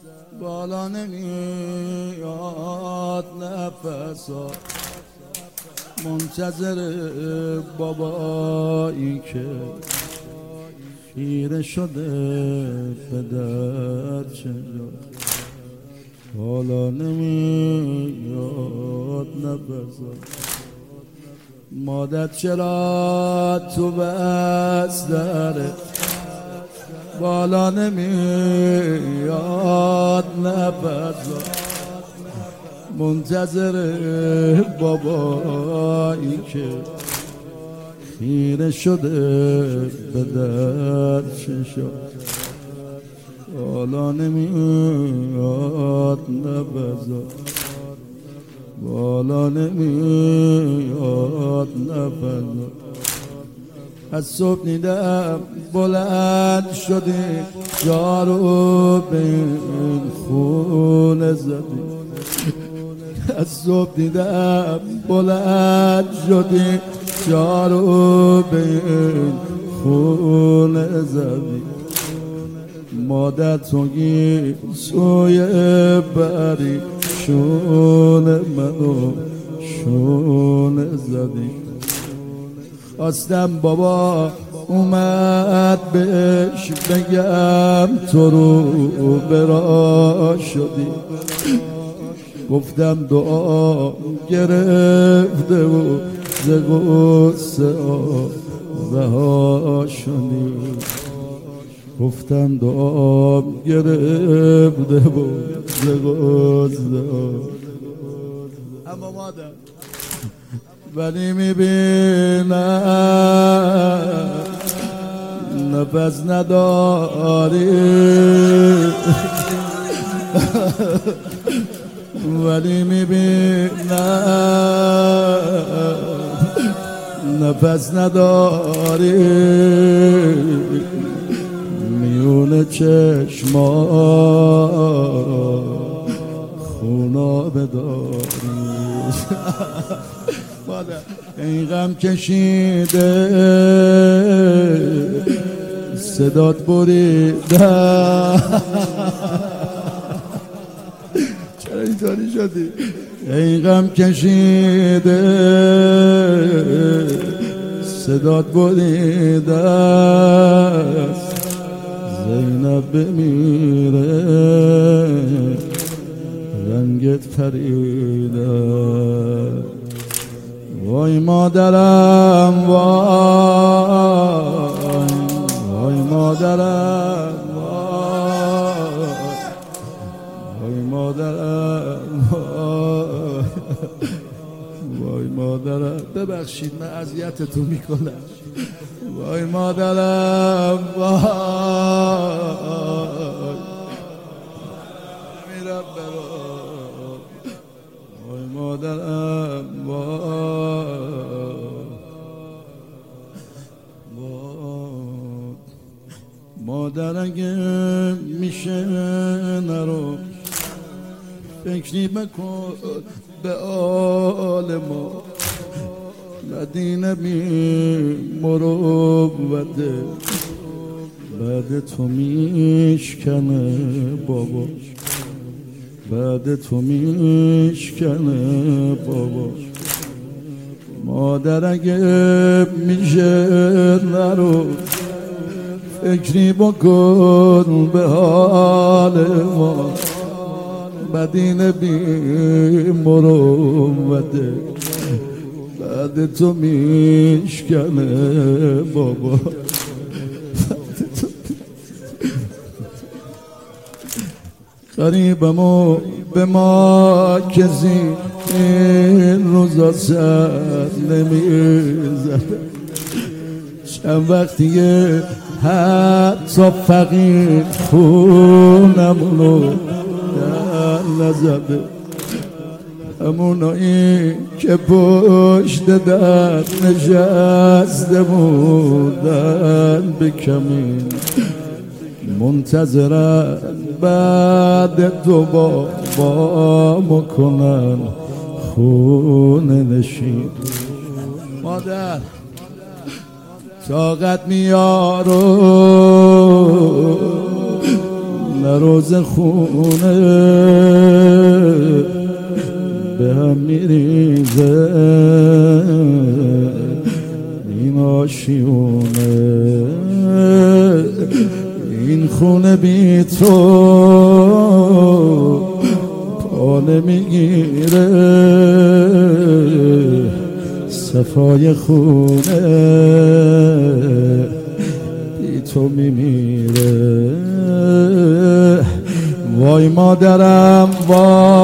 بالا نمیاد نفسا، منتظر بابایی که خیره شده به در چنجا. بالا نمیاد نفسا، مادر چرا تو بستره؟ بالا نمیاد نفسا، منتظر بابایی که خیره شده به در چشا. بالا نمیاد نفسا، بالا نمیاد نفسا. از صبح دیدم بلند شدی، جارو به این خونه زدی. از صبح دیدم بلند شدی، جارو به این خونه زدی. مادر توی سوی بری، شونه منو شونه زدی. خواستم بابا اومد بهش بگم تو رو برا شدی. گفتم دعا گرفته و ز غصه رها شدی. گفتم دعا گرفته و ز غصه. اما مادر ولی میبینم نفس نداری، ولی میبینم نفس نداری. میونه چشما خونا بداری. این غم کشیده صدات بریدم. چرا اینطوری شدی؟ این غم کشیده صدات بریدم. زینب بمیره رنگت پریده. وای مادرم وای، وای مادرم وای، وای مادرم وای، وای مادرم. ببخشید من اذیتتون میکنم. وای مادرم وای، میرم برا. وای مادرم وای، مادر اگه میشه نرو، فکری بکن به آل ما. مدینه بی مروته، بعد تو میشکنه بابا، بعد تو میشکنه بابا. مادر اگه میشه نرو، فکری بکن به حال ما. مدینه بی مروته، بعد تو میشکنه بابا. قریبمو به ما کسی این روزا سر نمیزد. چند وقتیه حتی فقیر خونمونو در نزده. همونایی که پشت در نشسته بودن به کمین، منتظرن بعد تو با مکنن خونه نشین. مادر طاقت میارو خونه روز خونه به هم میریزه این آشیونه، این خونه بی تو پا نمیگیره، صفای خونه بی تو میمیره. وای مادرم وای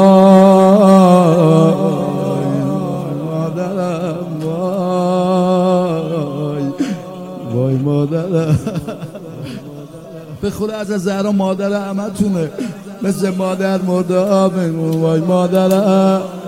مادرم وای مادرم. به خدا از زهرا مادر همه تونه، مثل مادر مرده. وای مادرم